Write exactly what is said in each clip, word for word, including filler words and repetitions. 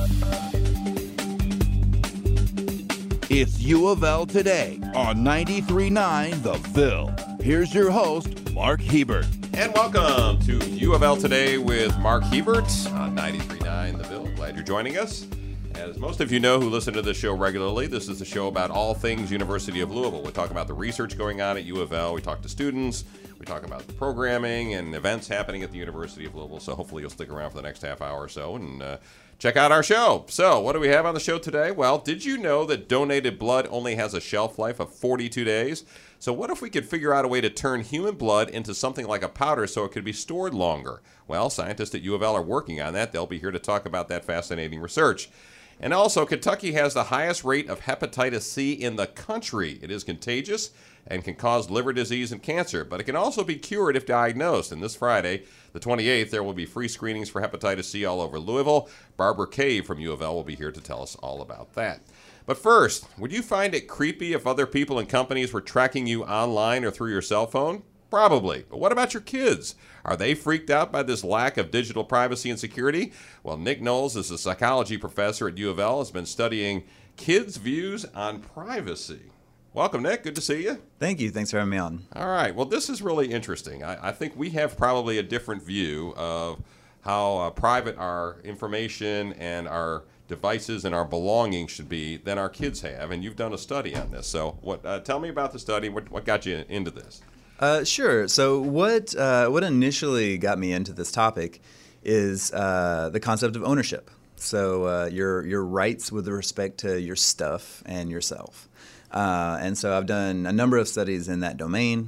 It's U of L Today on ninety-three point nine The Ville. Here's your host, Mark Hebert. And welcome to U of L Today with Mark Hebert on ninety-three point nine The Ville. Glad you're joining us. As most of you know who listen to this show regularly, this is the show about all things University of Louisville. We talk about the research going on at U of L. We talk to students. We talk about the programming and events happening at the University of Louisville. So hopefully you'll stick around for the next half hour or so and uh, check out our show. So what do we have on the show today? Well, did you know that donated blood only has a shelf life of forty-two days? So what if we could figure out a way to turn human blood into something like a powder so it could be stored longer? Well, scientists at U of L are working on that. They'll be here to talk about that fascinating research. And also, Kentucky has the highest rate of hepatitis C in the country. It is contagious and can cause liver disease and cancer, but it can also be cured if diagnosed. And this Friday, the twenty-eighth, there will be free screenings for hepatitis C all over Louisville. Barbara Cave from U of L will be here to tell us all about that. But first, would you find it creepy if other people and companies were tracking you online or through your cell phone? Probably. But what about your kids? Are they freaked out by this lack of digital privacy and security? Well, Nick Knowles is a psychology professor at U of L, has been studying kids' views on privacy. Welcome, Nick. Good to see you. Thank you. Thanks for having me on. All right. Well, this is really interesting. I, I think we have probably a different view of how uh, private our information and our devices and our belongings should be than our kids have. And you've done a study on this. So what? Uh, tell me about the study. What, what got you into this? Uh, sure. So what uh, what initially got me into this topic is uh, the concept of ownership. So uh, your your rights with respect to your stuff and yourself. Uh, and so I've done a number of studies in that domain.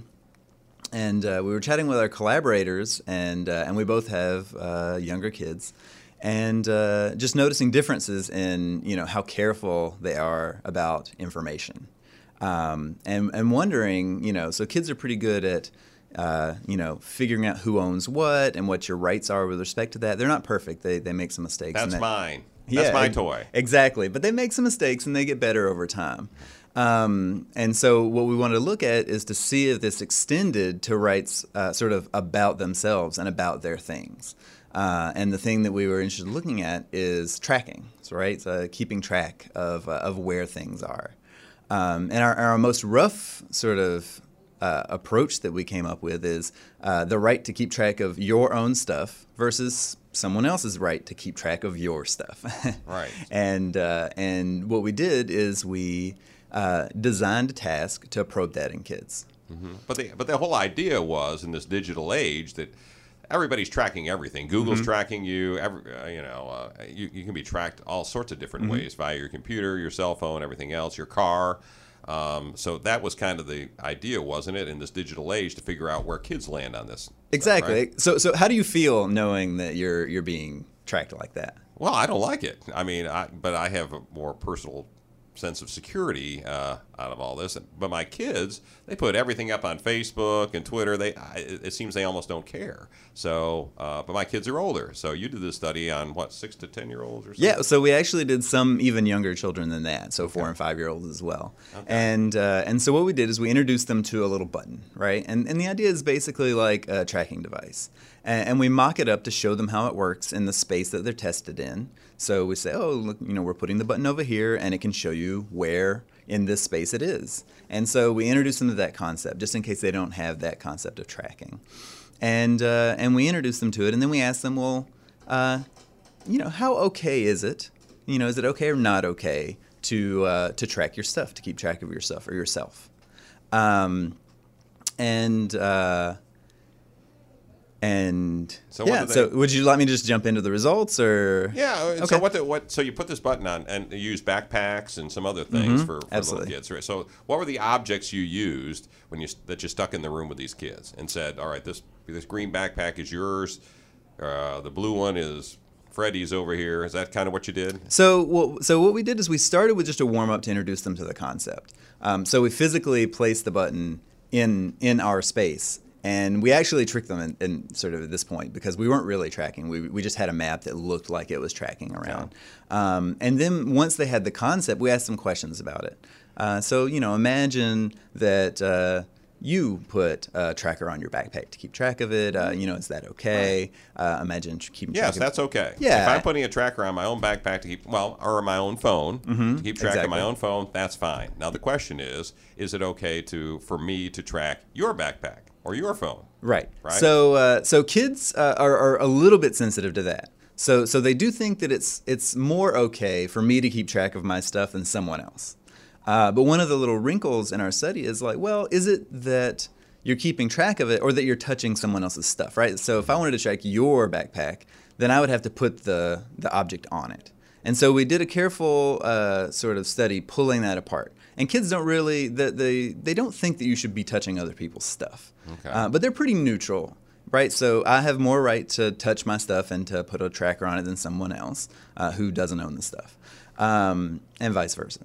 And uh, we were chatting with our collaborators, and uh, and we both have uh, younger kids, and uh, just noticing differences in you know how careful they are about information. Um, and, and wondering, you know, so kids are pretty good at, uh, you know, figuring out who owns what and what your rights are with respect to that. They're not perfect. They they make some mistakes. That's and that, mine. That's yeah, my toy. Exactly. But they make some mistakes and they get better over time. Um, and so what we wanted to look at is to see if this extended to rights uh, sort of about themselves and about their things. Uh, and the thing that we were interested in looking at is tracking, right? So keeping track of, uh, of where things are. Um, and our, our most rough sort of uh, approach that we came up with is uh, the right to keep track of your own stuff versus someone else's right to keep track of your stuff. Right. And uh, and what we did is we uh, designed a task to probe that in kids. Mm-hmm. But the but the whole idea was in this digital age that everybody's tracking everything. Google's mm-hmm. tracking you. Every, uh, you know, uh, you, you can be tracked all sorts of different mm-hmm. ways via your computer, your cell phone, everything else, your car. Um, so that was kind of the idea, wasn't it, in this digital age to figure out where kids land on this. Exactly. Stuff, right? So so how do you feel knowing that you're you're being tracked like that? Well, I don't like it. I mean, I, but I have a more personal sense of security uh, out of all this. But my kids, they put everything up on Facebook and Twitter. They, I, it seems they almost don't care. So, uh, but my kids are older. So you did this study on what, six to ten year olds or something? Yeah. So we actually did some even younger children than that. So four okay. and five year olds as well. Okay. And uh, and so what we did is we introduced them to a little button, right? And and the idea is basically like a tracking device. And, and we mock it up to show them how it works in the space that they're tested in. So we say, oh, look, you know, we're putting the button over here, and it can show you where in this space it is. And so we introduce them to that concept, just in case they don't have that concept of tracking. And uh, and we introduce them to it, and then we ask them, well, uh, you know, how okay is it? You know, is it okay or not okay to uh, to track your stuff, to keep track of your stuff or yourself? Um, and uh, And so yeah, they, so would you let me just jump into the results, or yeah? Okay. So what? The, what? So you put this button on and you use backpacks and some other things Mm-hmm. for, for Absolutely. little kids, right? So what were the objects you used when you that you stuck in the room with these kids and said, "All right, this this green backpack is yours. Uh, the blue one is Freddie's over here." Is that kind of what you did? So, well, so what we did is we started with just a warm up to introduce them to the concept. Um, so we physically placed the button in in our space. And we actually tricked them in, in sort of at this point because we weren't really tracking. We we just had a map that looked like it was tracking around. Yeah. Um, and then once they had the concept, we asked them questions about it. Uh, so, you know, imagine that, uh, you put a tracker on your backpack to keep track of it. Uh, you know, is that okay? Uh, imagine keeping track Yes, of that's okay. Yeah. If I'm putting a tracker on my own backpack to keep, well, or my own phone, Mm-hmm. to keep track Exactly. of my own phone, that's fine. Now, the question is, is it okay to for me to track your backpack or your phone? Right. Right? So, uh, so kids uh, are, are a little bit sensitive to that. So, so they do think that it's it's more okay for me to keep track of my stuff than someone else. Uh, but one of the little wrinkles in our study is like, well, is it that you're keeping track of it or that you're touching someone else's stuff, right? So if I wanted to track your backpack, then I would have to put the, the object on it. And so we did a careful uh, sort of study pulling that apart. And kids don't really, they, they, they don't think that you should be touching other people's stuff. Okay. Uh, but they're pretty neutral, right? So I have more right to touch my stuff and to put a tracker on it than someone else uh, who doesn't own the stuff, um, and vice versa.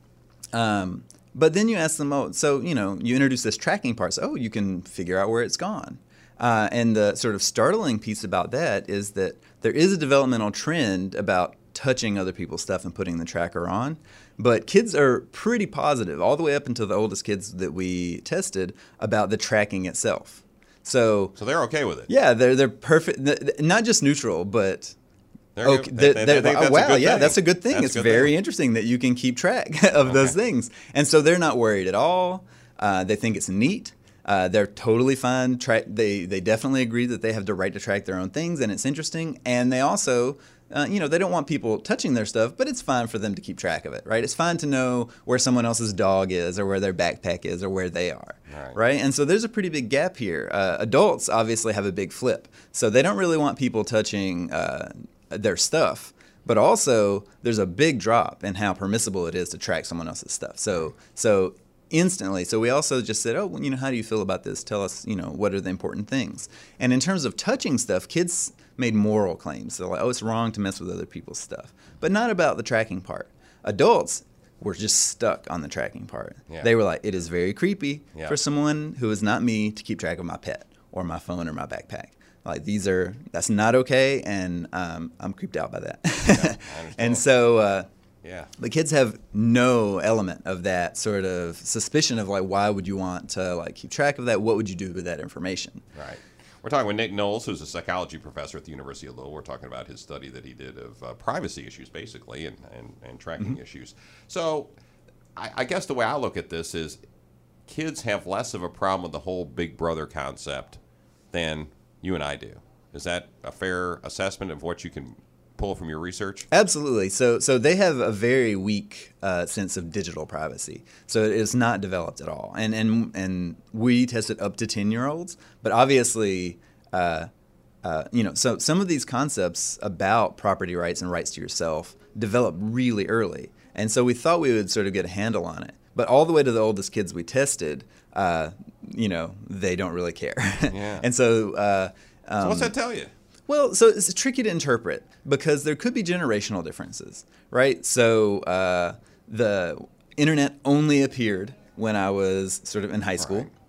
Um, but then you ask them, oh, so, you know, you introduce this tracking part. So, oh, you can figure out where it's gone. Uh, and the sort of startling piece about that is that there is a developmental trend about touching other people's stuff and putting the tracker on. But kids are pretty positive, all the way up until the oldest kids that we tested, about the tracking itself. So, So they're okay with it. yeah, they're they're perfect, not just neutral, but They're okay. good. They- They, they they, think that's a wow, good yeah, thing. that's a good thing. That's a It's good very thing. interesting that you can keep track of those things, and so they're not worried at all. Uh, they think it's neat. Uh, they're totally fine. Tra- they they definitely agree that they have the right to track their own things, and it's interesting. And they also, uh, you know, they don't want people touching their stuff, but it's fine for them to keep track of it, right? It's fine to know where someone else's dog is, or where their backpack is, or where they are, Right. right? And so there's a pretty big gap here. Uh, adults obviously have a big flip, so they don't really want people touching uh, their stuff. But also, there's a big drop in how permissible it is to track someone else's stuff. So, so instantly. So we also just said, oh, well, you know, how do you feel about this? Tell us, you know, what are the important things? And in terms of touching stuff, kids made moral claims. They're like, oh, it's wrong to mess with other people's stuff, but not about the tracking part. Adults were just stuck on the tracking part. Yeah. They were like, it is very creepy Yeah. for someone who is not me to keep track of my pet or my phone or my backpack. Like, these are, that's not okay, and um, I'm creeped out by that. I understand. And so uh, Yeah. the kids have no element of that sort of suspicion of, like, why would you want to, like, keep track of that? What would you do with that information? Right. We're talking with Nick Knowles, who's a psychology professor at the University of Louisville. We're talking about his study that he did of uh, privacy issues, basically, and, and, and tracking Mm-hmm. issues. So I, I guess the way I look at this is kids have less of a problem with the whole Big Brother concept than you and I do. Is that a fair assessment of what you can pull from your research? Absolutely. So, so they have a very weak uh, sense of digital privacy. So it is not developed at all. And and and we tested up to ten-year-olds, but obviously, uh, uh, you know, so some of these concepts about property rights and rights to yourself develop really early. And so we thought we would sort of get a handle on it. But all the way to the oldest kids we tested, uh, you know, they don't really care. Yeah. And so. Uh, um, So what's that tell you? Well, so it's tricky to interpret because there could be generational differences, right? So uh, the internet only appeared when I was sort of in high school. Right.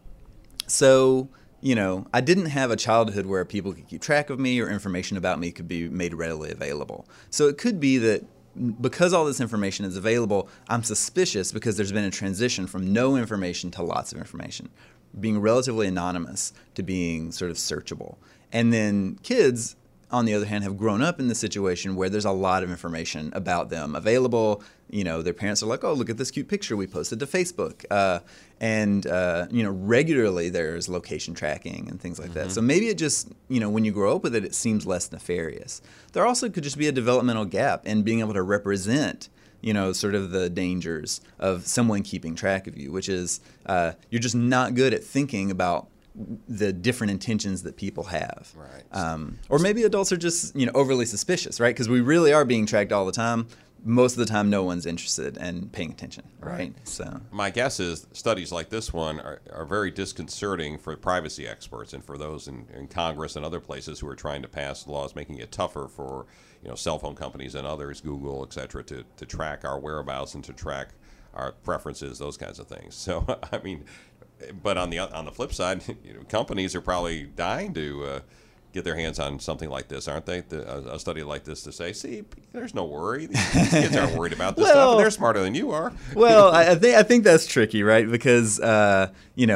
So, you know, I didn't have a childhood where people could keep track of me or information about me could be made readily available. So it could be that because all this information is available, I'm suspicious because there's been a transition from no information to lots of information, being relatively anonymous to being sort of searchable. And then kids, on the other hand, have grown up in the situation where there's a lot of information about them available. You know, their parents are like, oh, look at this cute picture we posted to Facebook. Uh, and, uh, you know, regularly there's location tracking and things like Mm-hmm. that. So maybe it just, you know, when you grow up with it, it seems less nefarious. There also could just be a developmental gap in being able to represent, you know, sort of the dangers of someone keeping track of you, which is uh, you're just not good at thinking about the different intentions that people have. Right. Um, or maybe adults are just, you know, overly suspicious, right? Because we really are being tracked all the time. Most of the time, no one's interested in paying attention, right? Right. So, My guess is studies like this one are, are very disconcerting for privacy experts and for those in, in Congress and other places who are trying to pass laws making it tougher for, you know, cell phone companies and others, Google, et cetera, to, to track our whereabouts and to track our preferences, those kinds of things. So, I mean, but on the on the flip side, you know, companies are probably dying to uh, get their hands on something like this, aren't they? The, a, a study like this to say, see, there's no worry. These, these kids aren't worried about this Well- stuff, and they're smarter than you are. well, I, I think I think that's tricky, right? Because uh, you know,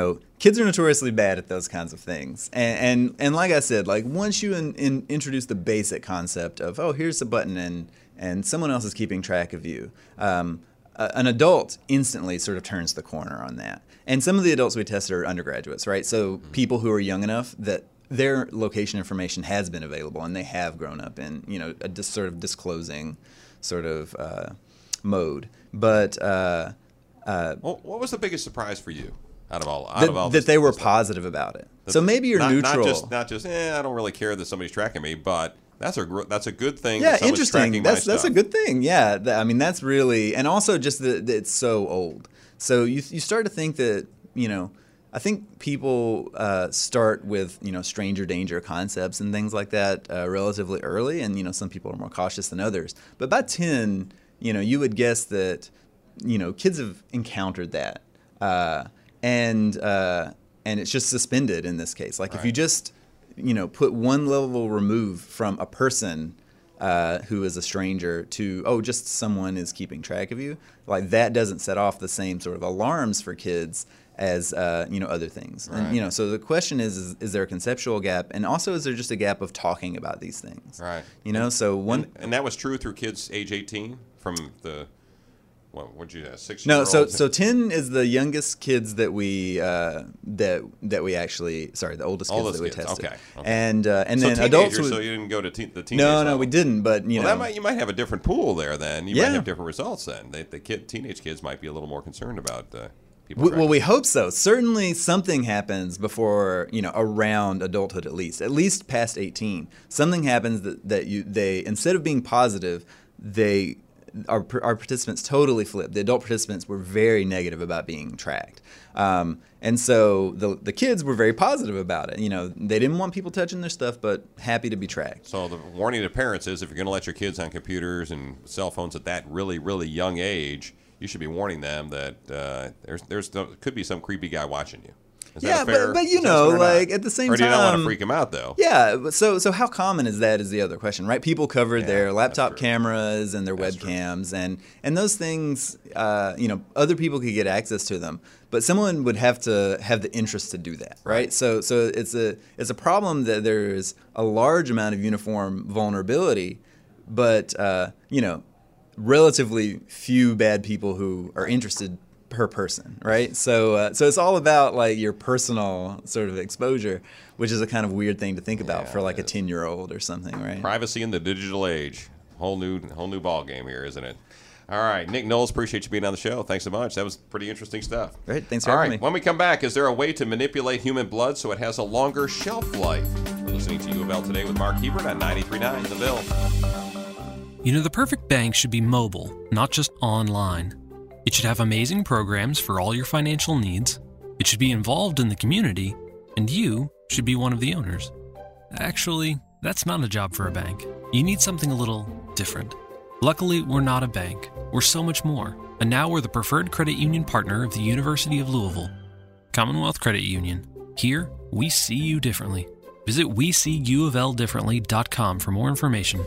kids are notoriously bad at those kinds of things. And and, and like I said, like once you in, in, introduce the basic concept of, oh, here's a button and and someone else is keeping track of you, um, a, an adult instantly sort of turns the corner on that. And some of the adults we tested are undergraduates, right? So people who are young enough that their location information has been available and they have grown up in, you know, a dis- sort of disclosing sort of uh, mode. But uh, uh, well, what was the biggest surprise for you out of all out that, of all that this, they were this positive about it? That, so maybe you're not, neutral. Not just, not just, eh, I don't really care that somebody's tracking me, but that's a gr- that's a good thing. Yeah, that someone's interesting. tracking That's my that's a stuff. good thing. Yeah, Th- I mean that's really, and also just that that it's so old. So you you start to think that, you know, I think people uh, start with, you know, stranger danger concepts and things like that uh, relatively early, and you know some people are more cautious than others. But by ten, you know, you would guess that, you know, kids have encountered that, uh, and uh, and it's just suspended in this case. Like Right. if you just, you know, put one level removed from a person uh, who is a stranger to, oh, just someone is keeping track of you, like that doesn't set off the same sort of alarms for kids as uh, you know, other things. Right. And you know, so the question is, is, is there a conceptual gap, and also is there just a gap of talking about these things? Right. You know, so one. And, and that was true through kids age eighteen from the, what would you, uh, six No, year so olds? so ten is the youngest kids that we uh, that that we actually sorry the oldest kids Oldest that we kids, tested. okay, okay. And uh, and so then teenagers, adults would, so you didn't go to teen, the teenage no no level. we didn't, but you Well, know that might, you might have a different pool there then. You Yeah. might have different results then. They, the kid, teenage kids might be a little more concerned about uh, people. We, tracking. well, we hope so. Certainly, something happens before, you know, around adulthood at least, at least past eighteen. Something happens that, that you they instead of being positive, they our our participants totally flipped. The adult participants were very negative about being tracked, um, and so the the kids were very positive about it. You know, they didn't want people touching their stuff, but happy to be tracked. So the warning to parents is if you're going to let your kids on computers and cell phones at that really, really young age, you should be warning them that uh, there's there's could be some creepy guy watching you. Is Yeah, that a fair, but- but you is that know, fair or not? like, at the same or do you not want to time- freak them out though? Yeah, but so so how common is that is the other question, right? People covered Yeah, their that's laptop true. cameras and their That's true. webcams, and and those things, uh, you know, other people could get access to them, but someone would have to have the interest to do that, right? Right. So so it's a it's a problem that there's a large amount of uniform vulnerability, but uh, you know, relatively few bad people who are interested per person, right? So uh, so it's all about like your personal sort of exposure, which is a kind of weird thing to think about Yeah, for like it a is. ten-year-old or something, right? Privacy in the digital age, whole new whole new ball game here, isn't it? All right, Nick Knowles, appreciate you being on the show. Thanks so much. That was pretty interesting stuff. Great, thanks for All having right, me. when we come back, is there a way to manipulate human blood so it has a longer shelf life? We're listening to U of L Today with Mark Hebert on ninety-three point nine The Bill. You know, the perfect bank should be mobile, not just online. It should have amazing programs for all your financial needs. It should be involved in the community, and you should be one of the owners. Actually, that's not a job for a bank. You need something a little different. Luckily, we're not a bank. We're so much more. And now we're the preferred credit union partner of the University of Louisville. Commonwealth Credit Union. Here, we see you differently. Visit we see u of l differently dot com for more information.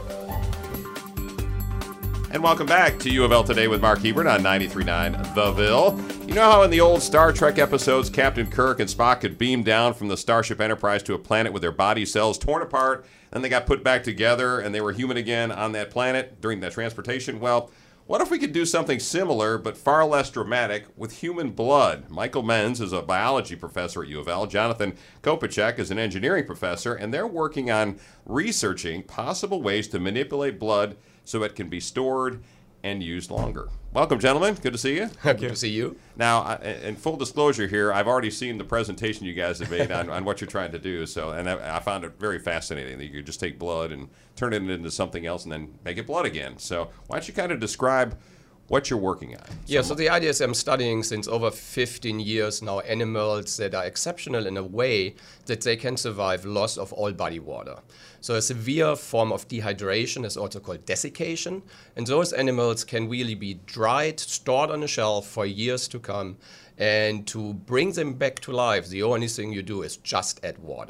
And welcome back to U of L Today with Mark Hebert on ninety-three point nine The Ville. You know how in the old Star Trek episodes, Captain Kirk and Spock could beam down from the Starship Enterprise to a planet with their body cells torn apart, and they got put back together, and they were human again on that planet during that transportation? Well, what if we could do something similar, but far less dramatic, with human blood? Michael Menz is a biology professor at U of L. Jonathan Kopacek is an engineering professor, and they're working on researching possible ways to manipulate blood so it can be stored and used longer. Welcome, gentlemen. Good to see you. Good to see you. Now, I- in full disclosure here, I've already seen the presentation you guys have made on, on what you're trying to do. So, and I, I found it very fascinating that you could just take blood and turn it into something else and then make it blood again. So, why don't you kind of describe what you're working on? Yeah, so the idea is I'm studying since over fifteen years now animals that are exceptional in a way that they can survive loss of all body water. So a severe form of dehydration is also called desiccation, and those animals can really be dried, stored on a shelf for years to come, and to bring them back to life, the only thing you do is just add water.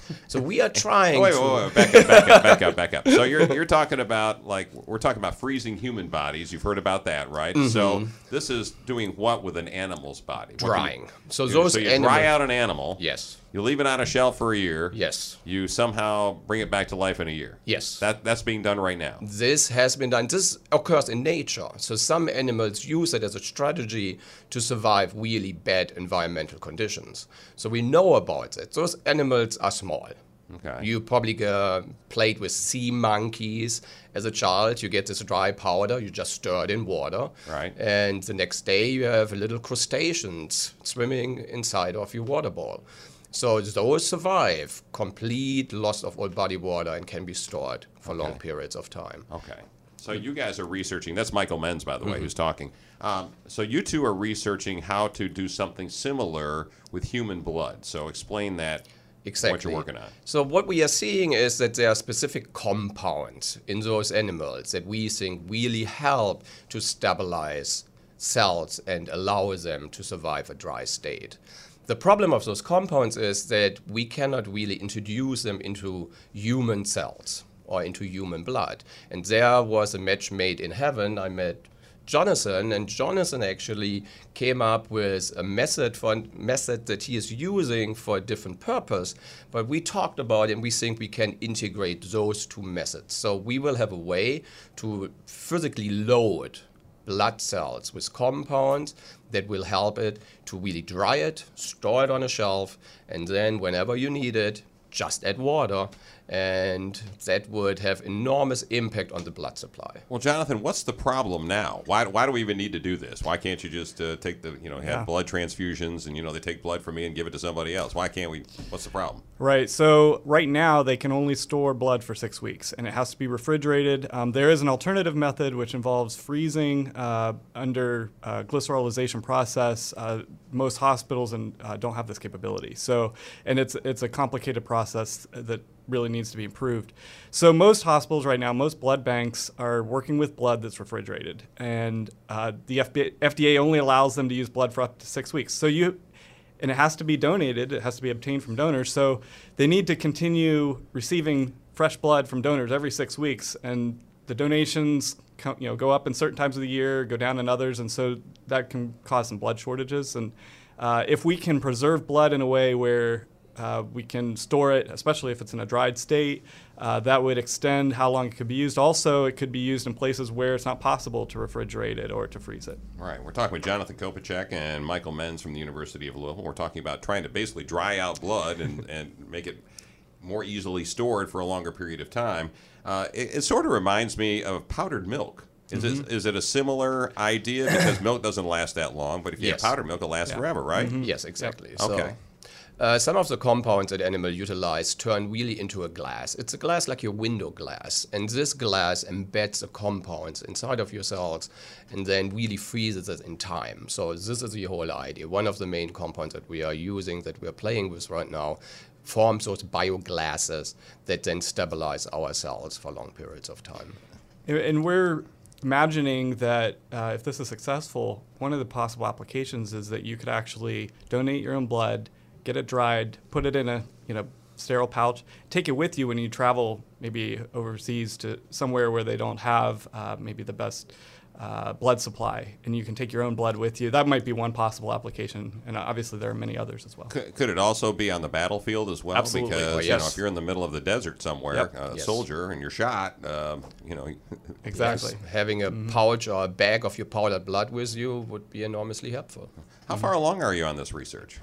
So we are trying wait, to... wait, wait, back up, back up, back up, back up. So you're you're talking about, like, we're talking about freezing human bodies. You've heard about that, right? Mm-hmm. So this is doing what with an animal's body? Drying. So you, those so you animals, dry out an animal. Yes. You leave it on a shelf for a year. Yes. You somehow bring it back to life in a year. Yes. That that's being done right now. This has been done. This occurs in nature. So some animals use it as a strategy to survive really bad environmental conditions. So we know about it. Those animals are small. Okay. You probably uh, played with sea monkeys as a child. You get this dry powder, you just stir it in water. Right. And the next day you have little crustaceans swimming inside of your water ball. So those survive complete loss of all body water and can be stored for Okay. long periods of time. Okay. So you guys are researching. That's Michael Menz, by the way, Mm-hmm. who's talking. Um, so you two are researching how to do something similar with human blood. So explain that. Exactly. What you're working on. So what we are seeing is that there are specific compounds in those animals that we think really help to stabilize cells and allow them to survive a dry state. The problem of those compounds is that we cannot really introduce them into human cells or into human blood. And there was a match made in heaven. I met Jonathan, and Jonathan actually came up with a method for method that he is using for a different purpose. But we talked about it, and we think we can integrate those two methods. So we will have a way to physically load blood cells with compounds that will help it to really dry it, store it on a shelf, and then whenever you need it, just add water, and that would have enormous impact on the blood supply. Well, Jonathan, what's the problem now? Why, why do we even need to do this? Why can't you just uh, take the, you know, have Yeah. blood transfusions and, you know, they take blood from me and give it to somebody else? Why can't we? What's the problem? Right. So right now they can only store blood for six weeks, and it has to be refrigerated. Um, there is an alternative method which involves freezing uh, under uh, glycerolization process. Uh, most hospitals and uh, don't have this capability. So, and it's it's a complicated process that really needs to be improved. So most hospitals right now, most blood banks are working with blood that's refrigerated, and uh, the F D A only allows them to use blood for up to six weeks. So you. And it has to be donated. It has to be obtained from donors. So they need to continue receiving fresh blood from donors every six weeks. And the donations, co- you know, go up in certain times of the year, go down in others, and so that can cause some blood shortages. And uh, if we can preserve blood in a way where uh, we can store it, especially if it's in a dried state, uh, that would extend how long it could be used. Also, it could be used in places where it's not possible to refrigerate it or to freeze it. All right, we're talking with Jonathan Kopacek and Michael Menz from the University of Louisville. We're talking about trying to basically dry out blood and, and make it more easily stored for a longer period of time. Uh, it, it sort of reminds me of powdered milk. Is, mm-hmm. it, is it a similar idea? Because milk doesn't last that long, but if you Yes. have powdered milk, it'll last Yeah. forever, right? Mm-hmm. Yes, exactly. Yep. So, Okay. Uh, some of the compounds that animals utilize turn really into a glass. It's a glass like your window glass, and this glass embeds the compounds inside of your cells and then really freezes it in time. So this is the whole idea. One of the main compounds that we are using, that we are playing with right now, forms those bioglasses that then stabilize our cells for long periods of time. And- And we're imagining that uh, if this is successful, one of the possible applications is that you could actually donate your own blood, get it dried, put it in a you know sterile pouch, take it with you when you travel maybe overseas to somewhere where they don't have uh, maybe the best uh, blood supply, and you can take your own blood with you. That might be one possible application, and obviously there are many others as well. Could, could it also be on the battlefield as well? Absolutely. Because Well, you know, yes. if you're in the middle of the desert somewhere, Yep. a Yes. soldier, and you're shot, um, you know. Exactly. Yes, having a pouch or a bag of your powdered blood with you would be enormously helpful. How far along are you on this research?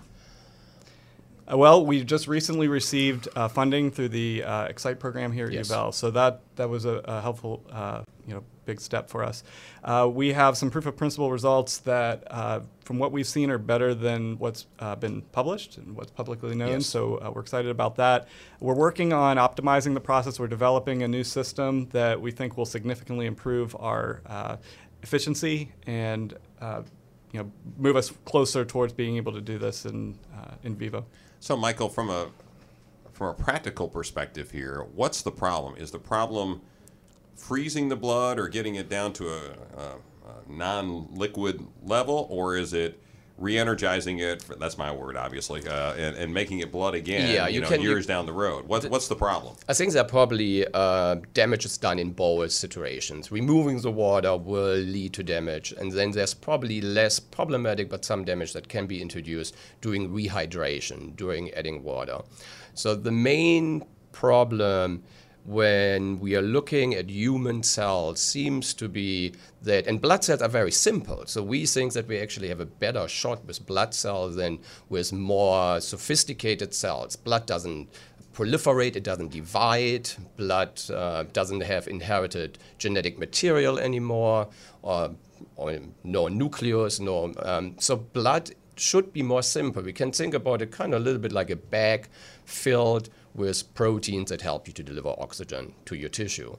Uh, Well, we just recently received uh, funding through the uh, Excite program here at Yes. U of L, so that that was a, a helpful, uh, you know, big step for us. Uh, we have some proof of principle results that, uh, from what we've seen, are better than what's uh, been published and what's publicly known. Yes. So uh, we're excited about that. We're working on optimizing the process. We're developing a new system that we think will significantly improve our uh, efficiency and, uh, you know, move us closer towards being able to do this in uh, in vivo. So, Michael, from a from a practical perspective here, what's the problem? Is the problem freezing the blood or getting it down to a, a, a non-liquid level, or is it re-energizing it, for, that's my word, obviously, uh, and, and making it blood again, Yeah, you, you know, can- years you- down the road. What, what's the problem? I think there probably uh, damage is done in both situations. Removing the water will lead to damage, and then there's probably less problematic, but some damage that can be introduced during rehydration, during adding water. So the main problem when we are looking at human cells seems to be that, and blood cells are very simple, so we think that we actually have a better shot with blood cells than with more sophisticated cells. Blood doesn't proliferate, it doesn't divide, blood uh, doesn't have inherited genetic material anymore, or, or no nucleus, no, um, so blood should be more simple. We can think about it kind of a little bit like a bag filled with proteins that help you to deliver oxygen to your tissue.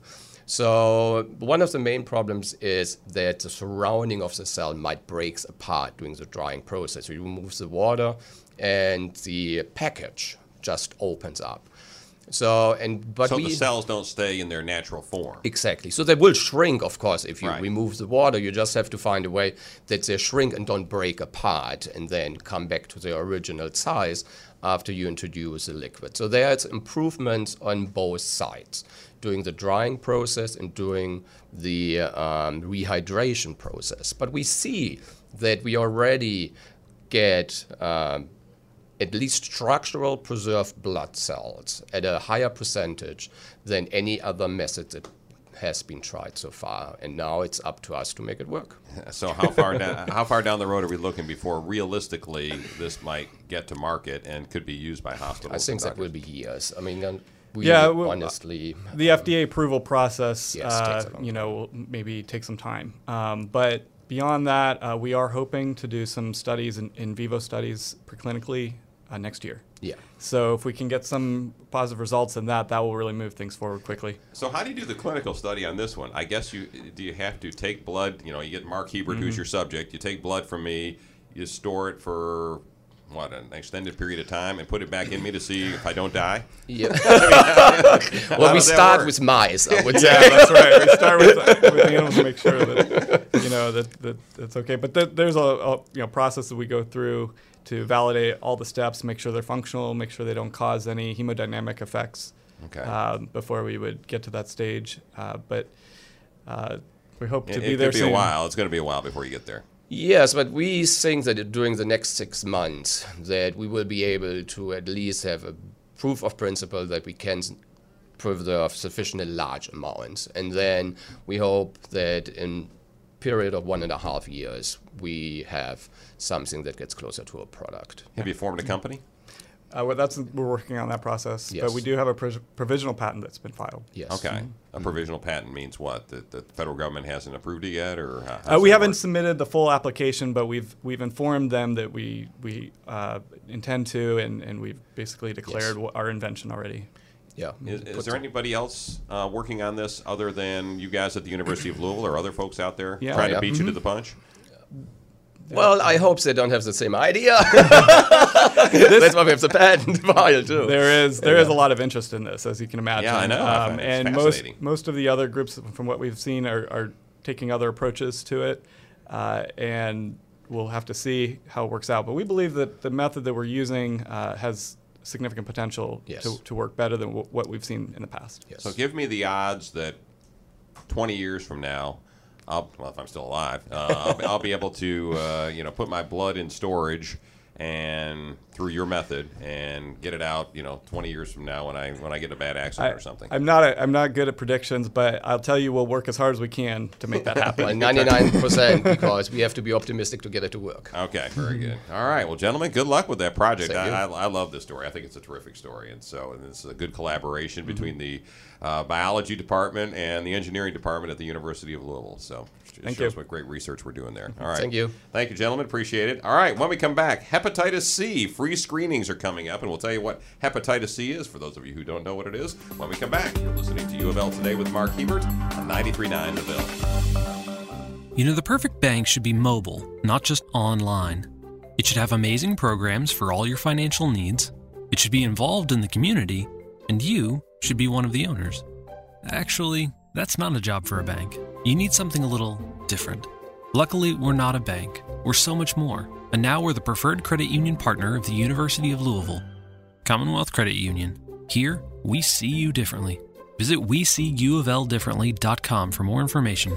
So one of the main problems is that the surrounding of the cell might break apart during the drying process. You remove the water and the package just opens up. So and but So we, the cells don't stay in their natural form. Exactly. So they will shrink, of course, if you Right. remove the water. You just have to find a way that they shrink and don't break apart and then come back to their original size after you introduce the liquid. So there's improvements on both sides during the drying process and during the um, rehydration process. But we see that we already get um, at least structural preserved blood cells at a higher percentage than any other method that has been tried so far, and now it's up to us to make it work. So how far down how far down the road are we looking before realistically this might get to market and could be used by hospitals? I think and that will doctors? be years. I mean, um, we Yeah, well, honestly, The F D A approval process, Yes, uh, takes a long you know, will maybe take some time. Um, but beyond that, uh, we are hoping to do some studies, in, in vivo studies, preclinically uh, next year. yeah. So if we can get some positive results in that, that will really move things forward quickly. So how do you do the clinical study on this one? I guess you do you have to take blood, you know, you get Mark Hebert, Mm-hmm. who's your subject, you take blood from me, you store it for what, an extended period of time and put it back in me to see if I don't die? Yeah. How well, we does that start work? with mice, I would say. Yeah, that's right. We start with, with the animals to make sure that you know that, that that's okay. But th- there's a, a you know process that we go through to validate all the steps, make sure they're functional, make sure they don't cause any hemodynamic effects Okay. um, before we would get to that stage. Uh, but uh, we hope to It, be it there could be soon. a while. It's going to be a while before you get there. Yes, but we think that during the next six months that we will be able to at least have a proof of principle that we can preserve sufficiently large amounts. And then we hope that in period of one and a half years, we have something that gets closer to a product. Have you formed a company? Uh, well, that's we're working on that process. Yes. But we do have a pros- provisional patent that's been filed. Yes. Okay. A provisional patent means what? That the federal government hasn't approved it yet, or how, how Uh, does we that haven't work? submitted the full application, but we've we've informed them that we we uh, intend to, and, and we've basically declared Yes. wh- our invention already. Yeah. Is, is Put there anybody else uh, working on this other than you guys at the University of Louisville or other folks out there Yeah. trying Oh, to yeah. beat you to the punch? Well, I hope they don't have the same idea. That's why we have the patent file too. There is there is a lot of interest in this, as you can imagine. Yeah, I know. I Um, find it and most fascinating. most of the other groups, from what we've seen, are, are taking other approaches to it, uh, and we'll have to see how it works out. But we believe that the method that we're using uh, has significant potential Yes. to, to work better than w- what we've seen in the past. Yes. So give me the odds that twenty years from now, I'll, well, if I'm still alive, uh, I'll, be, I'll be able to, uh, you know, put my blood in storage and through your method and get it out, you know, twenty years from now when I when I get in a bad accident I, or something. I'm not a, I'm not good at predictions, but I'll tell you we'll work as hard as we can to make that happen. Well, ninety-nine percent because we have to be optimistic to get it to work. Okay, very good. All right, well, gentlemen, good luck with that project. Thank you. I, I, I love this story. I think it's a terrific story, and so and this is a good collaboration between the uh, biology department and the engineering department at the University of Louisville. So it Thank shows you. what great research we're doing there. All right, Thank you. Thank you, gentlemen. Appreciate it. All right, when we come back, hepatitis C free screenings are coming up, and we'll tell you what hepatitis C is for those of you who don't know what it is. When we come back, you're listening to U of L Today with Mark Hebert on ninety-three point nine The Ville. You know, the perfect bank should be mobile, not just online. It should have amazing programs for all your financial needs. It should be involved in the community, and you should be one of the owners. Actually, that's not a job for a bank. You need something a little different. Luckily, we're not a bank. We're so much more. And now we're the preferred credit union partner of the University of Louisville. Commonwealth Credit Union. Here, we see you differently. Visit we see u of l differently dot com for more information.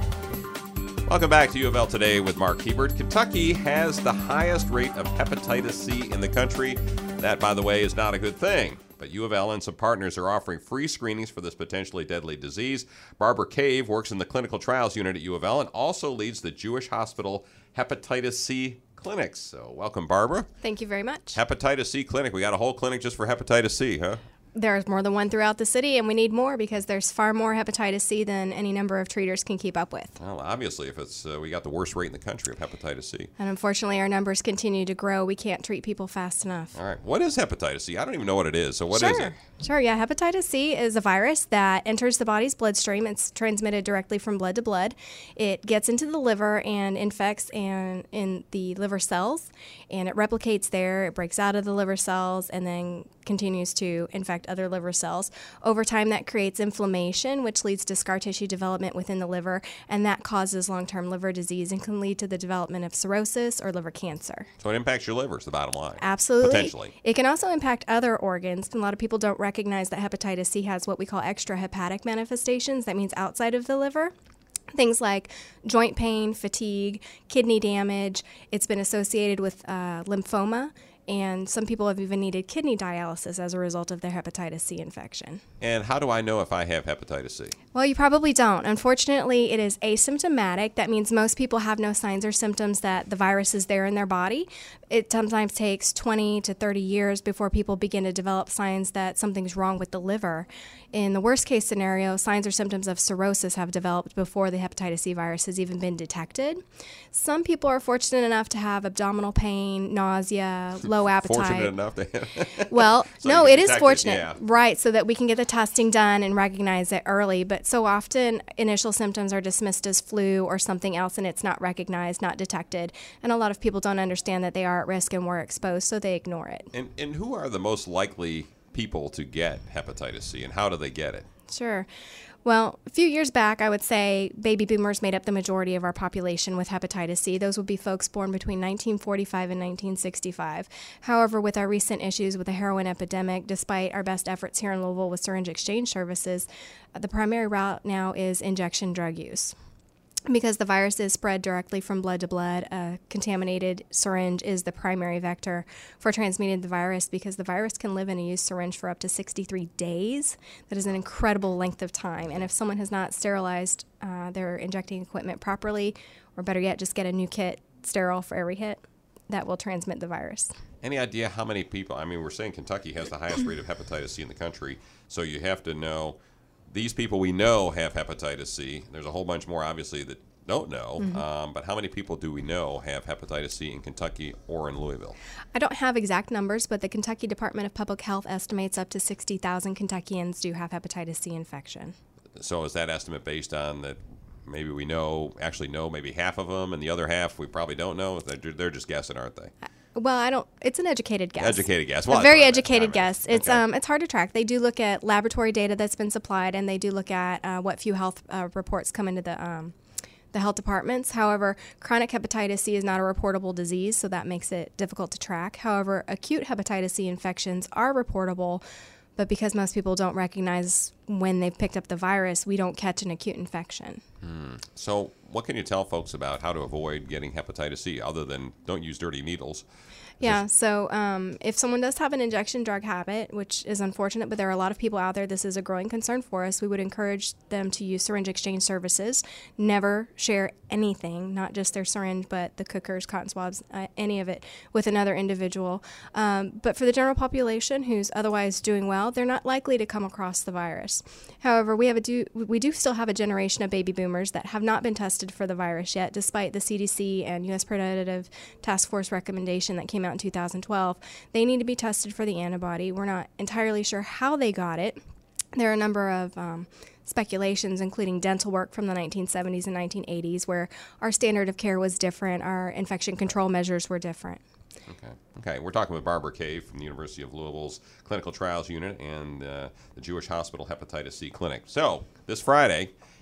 Welcome back to U of L Today with Mark Hebert. Kentucky has the highest rate of hepatitis C in the country. That, by the way, is not a good thing. But U of L and some partners are offering free screenings for this potentially deadly disease. Barbara Cave works in the clinical trials unit at U of L and also leads the Jewish Hospital Hepatitis C clinics. So welcome, Barbara. Thank you very much. Hepatitis C clinic. We got a whole clinic just for hepatitis C, huh? There's more than one throughout the city, and we need more because there's far more hepatitis C than any number of treaters can keep up with. Well, obviously, if it's uh, we got the worst rate in the country of hepatitis C. And unfortunately, our numbers continue to grow. We can't treat people fast enough. All right. What is hepatitis C? I don't even know what it is. So what sure. is it? Sure, yeah. Hepatitis C is a virus that enters the body's bloodstream. It's transmitted directly from blood to blood. It gets into the liver and infects and in the liver cells, and it replicates there. It breaks out of the liver cells and then continues to infect other liver cells. Over time, that creates inflammation, which leads to scar tissue development within the liver, and that causes long-term liver disease and can lead to the development of cirrhosis or liver cancer. So it impacts your liver is the bottom line. Absolutely. Potentially. It can also impact other organs. A lot of people don't recognize that hepatitis C has what we call extrahepatic manifestations. That means outside of the liver. Things like joint pain, fatigue, kidney damage. It's been associated with uh, lymphoma, and some people have even needed kidney dialysis as a result of their hepatitis C infection. And how do I know if I have hepatitis C? Well, you probably don't. Unfortunately, it is asymptomatic. That means most people have no signs or symptoms that the virus is there in their body. It sometimes takes twenty to thirty years before people begin to develop signs that something's wrong with the liver. In the worst case scenario, signs or symptoms of cirrhosis have developed before the hepatitis C virus has even been detected. Some people are fortunate enough to have abdominal pain, nausea, low appetite. Fortunate enough to have. Well, so no, it is detect fortunate, it, yeah. right, so that we can get the testing done and recognize it early. But so often, initial symptoms are dismissed as flu or something else, and it's not recognized, not detected. And a lot of people don't understand that they are at risk and were exposed, so they ignore it. And, and who are the most likely people to get hepatitis C, and how do they get it? Sure. Well, a few years back, I would say baby boomers made up the majority of our population with hepatitis C. Those would be folks born between nineteen forty-five and nineteen sixty-five. However, with our recent issues with the heroin epidemic, despite our best efforts here in Louisville with syringe exchange services, the primary route now is injection drug use. Because the virus is spread directly from blood to blood, a contaminated syringe is the primary vector for transmitting the virus because the virus can live in a used syringe for up to sixty-three days. That is an incredible length of time. And if someone has not sterilized uh, their injecting equipment properly, or better yet, just get a new kit sterile for every hit, that will transmit the virus. Any idea how many people? I mean, we're saying Kentucky has the highest rate of hepatitis C in the country, so you have to know. These people we know have hepatitis C. There's a whole bunch more, obviously, that don't know. Mm-hmm. Um, but how many people do we know have hepatitis C in Kentucky or in Louisville? I don't have exact numbers, but the Kentucky Department of Public Health estimates up to sixty thousand Kentuckians do have hepatitis C infection. So is that estimate based on that maybe we know, actually know maybe half of them, and the other half we probably don't know? They're, they're just guessing, aren't they? Well, I don't. It's an educated guess. Educated guess. Well, a very right, educated right. guess. It's okay. um, it's hard to track. They do look at laboratory data that's been supplied, and they do look at uh, what few health uh, reports come into the um, the health departments. However, chronic hepatitis C is not a reportable disease, so that makes it difficult to track. However, acute hepatitis C infections are reportable, but because most people don't recognize when they've picked up the virus, we don't catch an acute infection. Hmm. So what can you tell folks about how to avoid getting hepatitis C other than don't use dirty needles? Yeah, so um, if someone does have an injection drug habit, which is unfortunate, but there are a lot of people out there, this is a growing concern for us, we would encourage them to use syringe exchange services. Never share anything, not just their syringe, but the cookers, cotton swabs, uh, any of it, with another individual. Um, but for the general population who's otherwise doing well, they're not likely to come across the virus. However, we have a do we do still have a generation of baby boomers that have not been tested for the virus yet, despite the C D C and U S Preventative Task Force recommendation that came out in two thousand twelve. They need to be tested for the antibody. We're not entirely sure how they got it. There are a number of um, speculations, including dental work from the nineteen seventies and nineteen eighties, where our standard of care was different, our infection control measures were different. Okay. Okay. We're talking with Barbara Cave from the University of Louisville's Clinical Trials Unit and uh, the Jewish Hospital Hepatitis C Clinic. So this Friday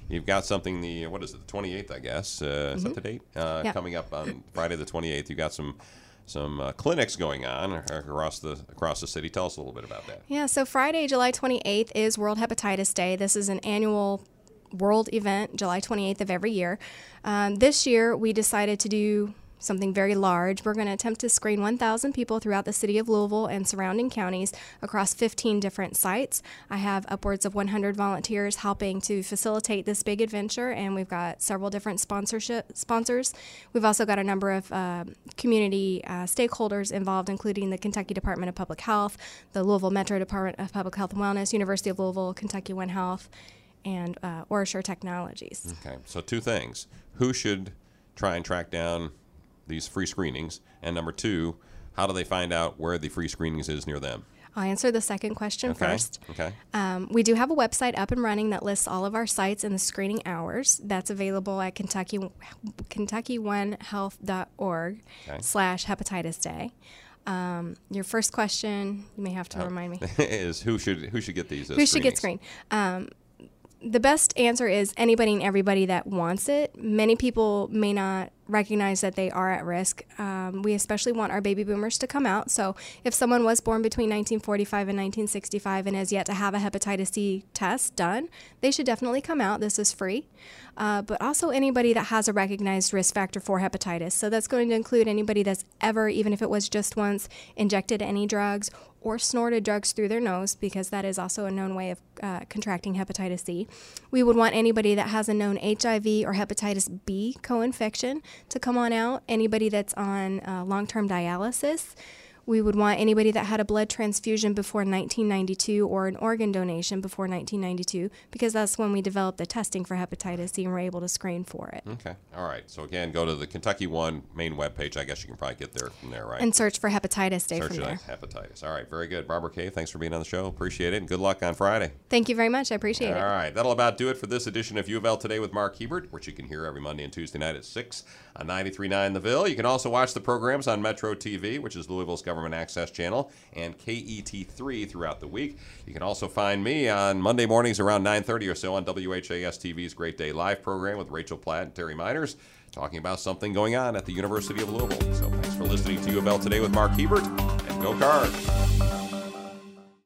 you've got something the what is it, the twenty-eighth, I guess. Uh, mm-hmm. Is that the date? Uh, yeah. Coming up on Friday the twenty-eighth. You got some some uh, clinics going on across the across the city. Tell us a little bit about that. Yeah. So Friday, July twenty-eighth is World Hepatitis Day. This is an annual world event, July twenty-eighth of every year. Um, this year, we decided to do something very large. We're going to attempt to screen one thousand people throughout the city of Louisville and surrounding counties across fifteen different sites. I have upwards of one hundred volunteers helping to facilitate this big adventure, and we've got several different sponsorship sponsors. We've also got a number of uh, community uh, stakeholders involved, including the Kentucky Department of Public Health, the Louisville Metro Department of Public Health and Wellness, University of Louisville, Kentucky One Health, and uh, OraSure Technologies. Okay, so two things. Who should try and track down these free screenings? And number two, how do they find out where the free screenings is near them? I'll answer the second question okay. first. Okay. Um, we do have a website up and running that lists all of our sites and the screening hours. That's available at Kentucky Kentucky One Health dot org okay. slash hepatitis day. Um, your first question, you may have to uh, remind me, is who should who should get these? Uh, who should get screened? Um, the best answer is anybody and everybody that wants it. Many people may not recognize that they are at risk. Um, we especially want our baby boomers to come out. So if someone was born between nineteen forty-five and nineteen sixty-five and has yet to have a hepatitis C test done, they should definitely come out. This is free. Uh, but also anybody that has a recognized risk factor for hepatitis. So that's going to include anybody that's ever, even if it was just once, injected any drugs or snorted drugs through their nose, because that is also a known way of uh, contracting hepatitis C. We would want anybody that has a known H I V or hepatitis B co-infection to come on out. Anybody that's on uh, long-term dialysis. We would want anybody that had a blood transfusion before nineteen ninety-two or an organ donation before nineteen ninety-two, because that's when we developed the testing for hepatitis C and were able to screen for it. Okay. All right. So again, go to the Kentucky One main webpage. I guess you can probably get there from there, right? And search for Hepatitis Day search from there. Hepatitis. All right. Very good. Barbara Kay, thanks for being on the show. Appreciate it. And good luck on Friday. Thank you very much. I appreciate All it. All right. That'll about do it for this edition of U of L Today with Mark Hebert, which you can hear every Monday and Tuesday night at six on ninety-three point nine The Ville. You can also watch the programs on Metro T V, which is Louisville's government access channel, and K E T three throughout the week. You can also find me on Monday mornings around nine thirty or so on W H A S T V's Great Day Live program with Rachel Platt and Terry Miners, talking about something going on at the University of Louisville. So thanks for listening to U of L Today with Mark Hebert, and go Cards.